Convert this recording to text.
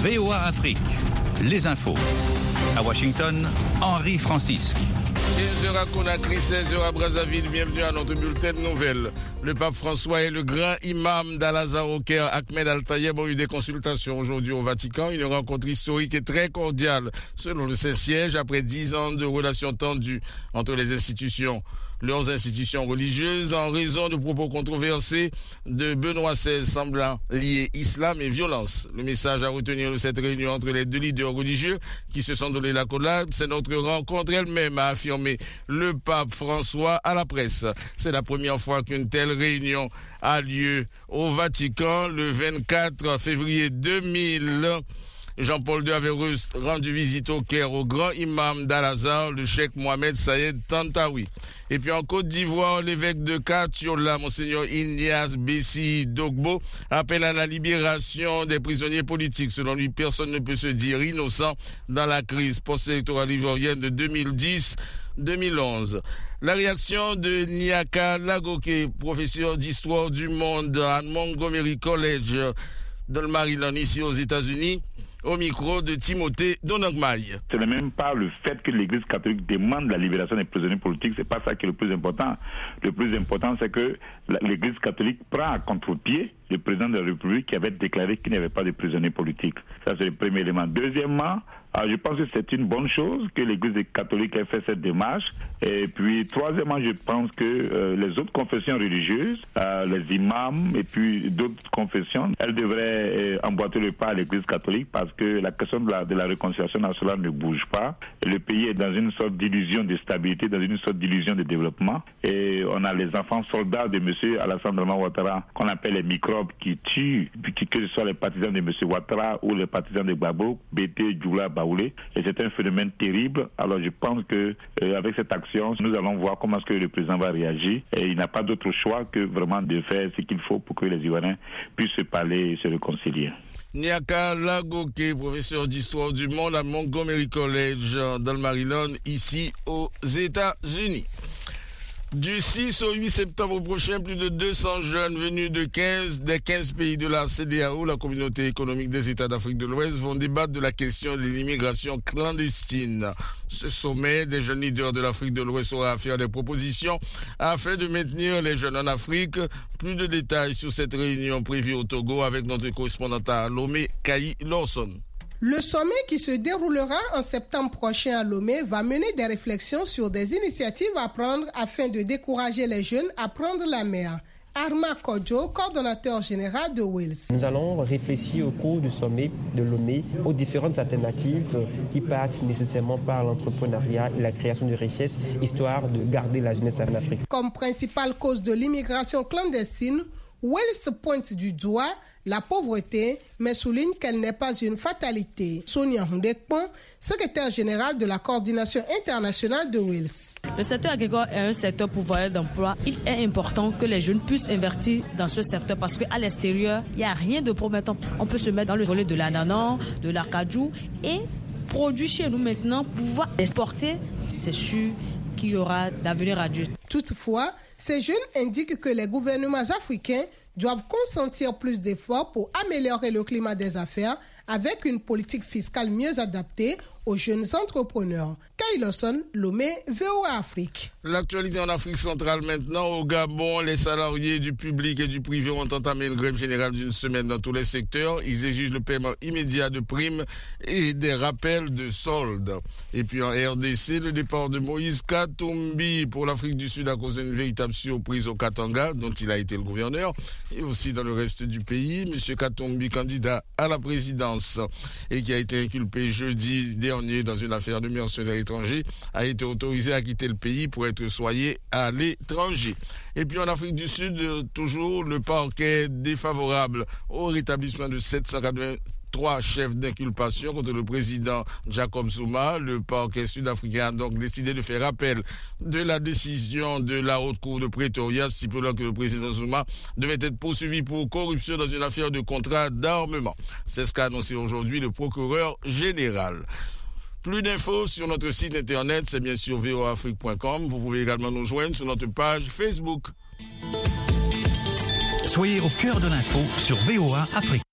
VOA Afrique, les infos. À Washington, Henri Francisque. 15h à Conakry, 16h à Brazzaville, bienvenue à notre bulletin de nouvelles. Le pape François et le grand imam d'Al-Azhar au Caire, Ahmed Al-Tayeb, ont eu des consultations aujourd'hui au Vatican. Une rencontre historique et très cordiale, selon le Saint-Siège, après 10 ans de relations tendues entre les institutions. Leurs institutions religieuses en raison de propos controversés de Benoît XVI semblant lier islam et violence. Le message à retenir de cette réunion entre les deux leaders religieux qui se sont donné l'accolade, c'est notre rencontre elle-même, a affirmé le pape François à la presse. C'est la première fois qu'une telle réunion a lieu au Vatican le 24 février 2000. Jean-Paul II avait rendu visite au Caire au grand imam d'Al-Azhar, le cheikh Mohamed Sayed Tantawi. Et puis en Côte d'Ivoire, l'évêque de Katiola, Monseigneur Ignace Bessi Dogbo, appelle à la libération des prisonniers politiques. Selon lui, personne ne peut se dire innocent dans la crise post-électorale ivoirienne de 2010-2011. La réaction de Nyaka Lagoke, professeur d'histoire du monde à Montgomery College dans le Maryland, ici aux États-Unis, au micro de Timothée Donangmaï. Ce n'est même pas le fait que l'Église catholique demande la libération des prisonniers politiques, c'est pas ça qui est le plus important. Le plus important, c'est que l'Église catholique prend à contre-pied le président de la République qui avait déclaré qu'il n'y avait pas de prisonniers politiques. Ça, c'est le premier élément. Deuxièmement, je pense que c'est une bonne chose que l'Église catholique ait fait cette démarche. Et puis, troisièmement, je pense que les autres confessions religieuses, les imams et puis d'autres confessions, elles devraient emboîter le pas à l'Église catholique parce que la question de la réconciliation nationale ne bouge pas. Et le pays est dans une sorte d'illusion de stabilité, dans une sorte d'illusion de développement. Et on a les enfants soldats de M. Alassane Draman Ouattara, qu'on appelle les microbes qui tuent, que ce soit les partisans de M. Ouattara ou les partisans de Gbagbo, Bété, Djoula, Baoulé. Et c'est un phénomène terrible. Alors je pense que avec cette action, nous allons voir comment est-ce que le président va réagir. Et il n'a pas d'autre choix que vraiment de faire ce qu'il faut pour que les Ivoiriens puissent se parler et se réconcilier. Nyaka Lagoke, professeur d'histoire du monde à Montgomery College dans le Maryland, ici aux États-Unis. Du 6 au 8 septembre prochain, plus de 200 jeunes venus des 15 pays de la CEDEAO, la communauté économique des États d'Afrique de l'Ouest, vont débattre de la question de l'immigration clandestine. Ce sommet des jeunes leaders de l'Afrique de l'Ouest aura à faire des propositions afin de maintenir les jeunes en Afrique. Plus de détails sur cette réunion prévue au Togo avec notre correspondant à Lomé, Kayi Lawson. Le sommet qui se déroulera en septembre prochain à Lomé va mener des réflexions sur des initiatives à prendre afin de décourager les jeunes à prendre la mer. Arma Kodjo, coordonnateur général de Wills. Nous allons réfléchir au cours du sommet de Lomé aux différentes alternatives qui partent nécessairement par l'entrepreneuriat et la création de richesses, histoire de garder la jeunesse en Afrique. Comme principale cause de l'immigration clandestine, Wells pointe du doigt la pauvreté, mais souligne qu'elle n'est pas une fatalité. Sonia Hundekpon, secrétaire générale de la coordination internationale de Wills. Le secteur agricole est un secteur pourvoyeur d'emploi. Il est important que les jeunes puissent investir dans ce secteur parce qu'à l'extérieur, il n'y a rien de promettant. On peut se mettre dans le volet de l'ananas, de l'acajou et produire chez nous maintenant, pouvoir exporter. C'est sûr qu'il y aura d'avenir à Dieu. Toutefois, ces jeunes indiquent que les gouvernements africains doivent consentir plus d'efforts pour améliorer le climat des affaires avec une politique fiscale mieux adaptée aux jeunes entrepreneurs. Kayi Lawson, Lomé, VOA Afrique. L'actualité en Afrique centrale maintenant. Au Gabon, les salariés du public et du privé ont entamé une grève générale d'une semaine dans tous les secteurs. Ils exigent le paiement immédiat de primes et des rappels de soldes. Et puis en RDC, le départ de Moïse Katumbi pour l'Afrique du Sud a causé une véritable surprise au Katanga, dont il a été le gouverneur, et aussi dans le reste du pays. Monsieur Katumbi, candidat à la présidence et qui a été inculpé jeudi dernier dans une affaire de mercenaires étrangers, a été autorisé à quitter le pays pour être soigné à l'étranger. Et puis en Afrique du Sud, toujours le parquet défavorable au rétablissement de 783 chefs d'inculpation contre le président Jacob Zuma. Le parquet sud-africain a donc décidé de faire appel de la décision de la Haute Cour de Pretoria, stipulant que le président Zuma devait être poursuivi pour corruption dans une affaire de contrat d'armement. C'est ce qu'a annoncé aujourd'hui le procureur général. Plus d'infos sur notre site internet, c'est bien sûr voaafrique.com. Vous pouvez également nous joindre sur notre page Facebook. Soyez au cœur de l'info sur VOA Afrique.